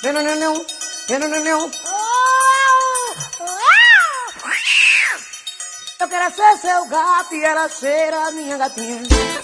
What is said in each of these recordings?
Eu quero ser seu gato e ela ser a minha gatinha.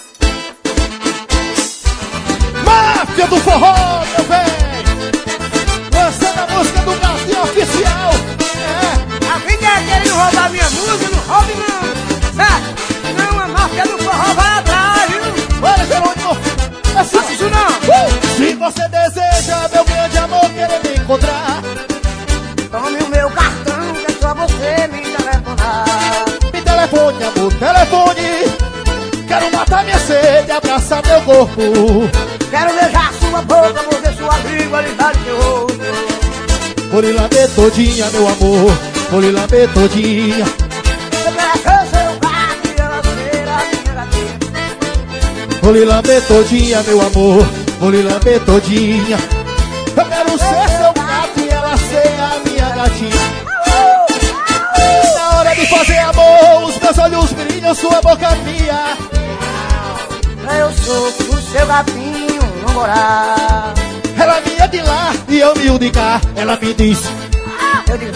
Máfia do forró, meu bem! Lançando a música do gatinho oficial. A vida é querendo roubar minha música, não roube não. Certo? Não, a máfia do forró vai atrás, viu? Olha, Jerônimo! Faça isso não. Se você deseja, meu grande amor, querer me encontrar, Tome o meu cartão, que é só você me telefonar. me telefone, amor, telefone. Quero matar minha sede, abraçar meu corpo. Quero beijar sua boca, morder sua língua, limpar seu rosto. Vou lhe lamber todinha, meu amor. Vou lhe lamber todinha. Eu quero ser seu gato e ela ser a minha gatinha. Vou lhe lamber todinha, meu amor. Vou lhe lamber todinha. Eu quero ser seu gato e ela ser a minha gatinha. Na hora de fazer amor, os meus olhos brilham, sua boca fria. Eu sou o seu gatinho, não morar. Ela vinha de lá e eu me de cá. Ela me disse. Eu digo,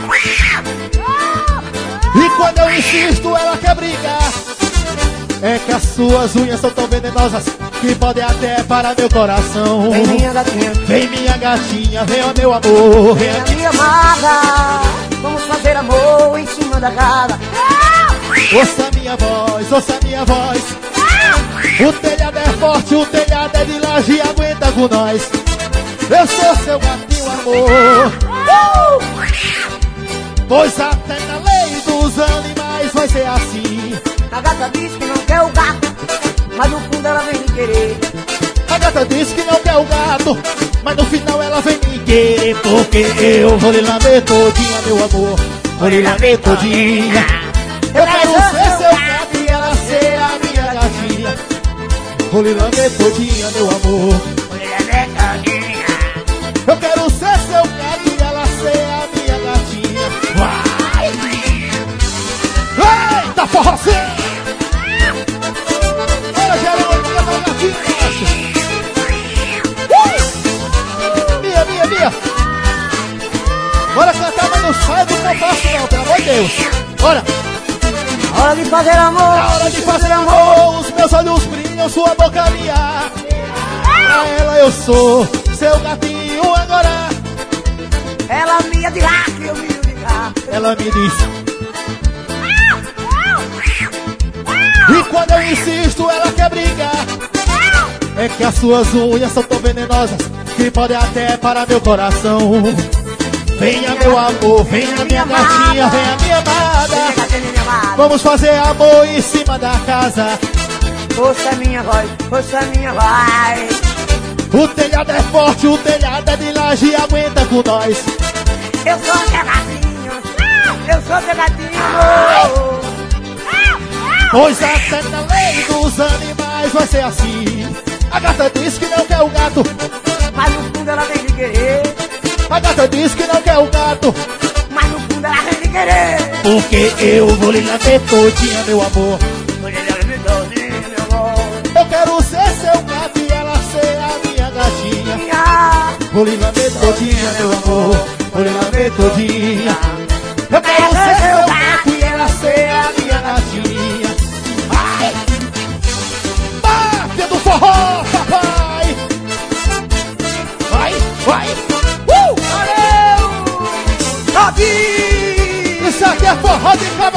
E quando eu insisto, ela quer brigar. É que as suas unhas são tão venenosas que podem até parar meu coração. vem minha gatinha, Vem minha gatinha, vem ó meu amor. Vem vem a aqui. minha amada. Vamos fazer amor em cima da casa. Ouça minha voz, ouça minha voz. O telhado é forte, o telhado é de laje, aguenta com nós. Eu sou seu gatinho, amor. Pois até na lei dos animais vai ser assim. A gata diz que não quer o gato, mas no fundo ela vem me querer. A gata disse que não quer o gato, mas no final ela vem me querer. Porque eu vou lhe lamber todinha, meu amor. Vou lhe lamber todinha. Eu quero ser seu gato e ela ser a minha gatinha. Vou lhe lamber todinha, meu amor. Eu quero ser seu gato e ela ser a minha gatinha. Vai! Eita, forrozinho! Olha, Jerônimo, que é uma gatinha, Mia! Bora cantar, mas não sai do compasso não, pelo amor de Deus. Bora! Hora de fazer amor, Na hora de fazer amor, os meus olhos brilham, sua boca brilha. Pra ela eu sou seu gatinho agora. ela me de lá que eu me de cá. Ela me disse. E quando eu insisto, ela quer brigar. É que as suas unhas são tão venenosas que podem até parar meu coração. Venha meu amor, venha minha gatinha, venha minha amada. Vamos fazer amor em cima da casa. Ouça minha voz, ouça minha voz. O telhado é forte, o telhado é de laje, aguenta com nós. Eu sou teu gatinho, eu sou teu gatinho, amor. Pois até na lei dos animais vai ser assim. A gata diz que não quer o gato, Mas no fundo ela vem me querer. a gata diz que não quer o gato. Mas no fundo ela vem me querer. Porque eu vou lhe lamber todinha, meu amor. Eu quero ser seu gato e ela ser a minha gatinha. Vou lhe lamber todinha, meu amor. Vou lhe lamber todinha. Eu quero ser seu gato e ela ser a minha gatinha. Ai! Máfia do forró, papai! Vai! Valeu! Davi! Isso aqui é forró de cabeça!